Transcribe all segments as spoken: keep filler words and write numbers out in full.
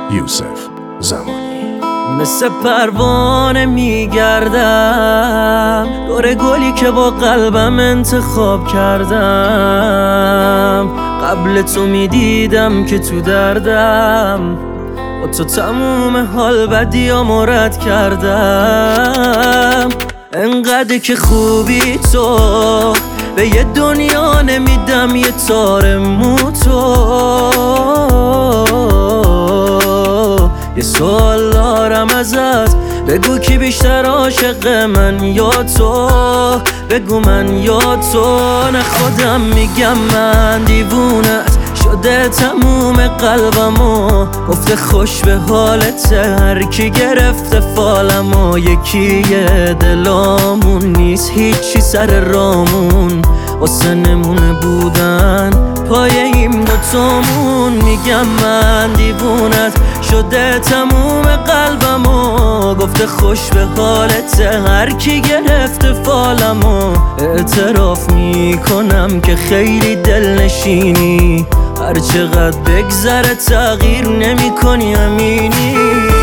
یوسف زمانی. مثل پروانه میگردم دور گلی که با قلبم انتخاب کردم. قبل تو میدیدم که تو دردم، با تو تموم حال بدیامو رد کردم. انقدر که خوبی تو، به یه دنیا نمیدم یه تار مو تو. یه سوال دارم ازت، بگو کی بیشتر عاشق من یا تو؟ بگو من یا تو؟ نه خودم میگم من دیوونت شده تموم قلبمو. گفته خوش به حالت هر کی گرفته فالمو. یکیه دلامون نیست هیچی سر رامون، واسه نمونه بودن پای این دوتامون. میگم من دیوونت شده تموم قلبمو. گفته خوش به حالت هر کی گرفته فالمو. اعتراف میکنم که خیلی دلنشینی، هر چقدر بگذره تغییر نمی کنی امینی.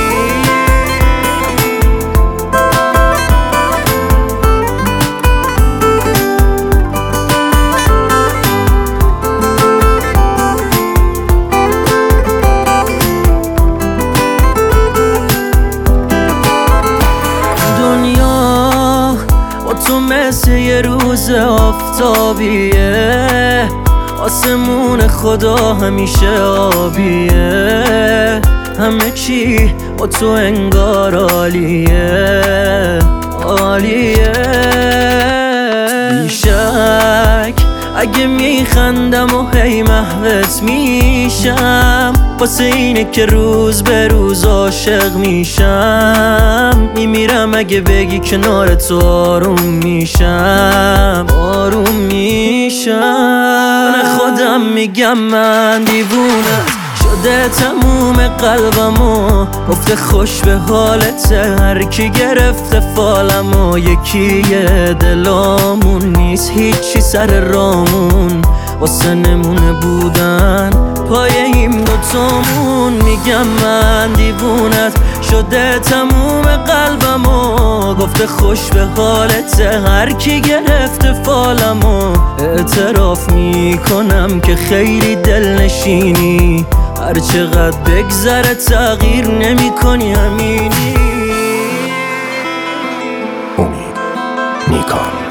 دنیا با تو مثل یه روز آفتابیه، آسمون خدا همیشه آبیه. همه چی با تو انگار عالیه عالیه. بیشک اگه میخندم و هی محوت میشم، واسه اینه که روز به روز عاشق میشم. میمیرم اگه بگی کنار تو آروم میشم آروم میشم. نه خودم میگم من دیوونت شده تموم قلبمو. گفته خوش به حالت هر کی گرفته فالمو. یکیه دلامون نیست هیچی سر رامون، واسه نمونه بودن پای این دوتامون. میگم من دیوونت شده تموم قلبمو. گفته خوش به حالت هر کی گرفته فالمو. اعتراف میکنم که خیلی دلنشینی، هر چقدر بگذره تغییر نمی کنی امینی. امید نیکان.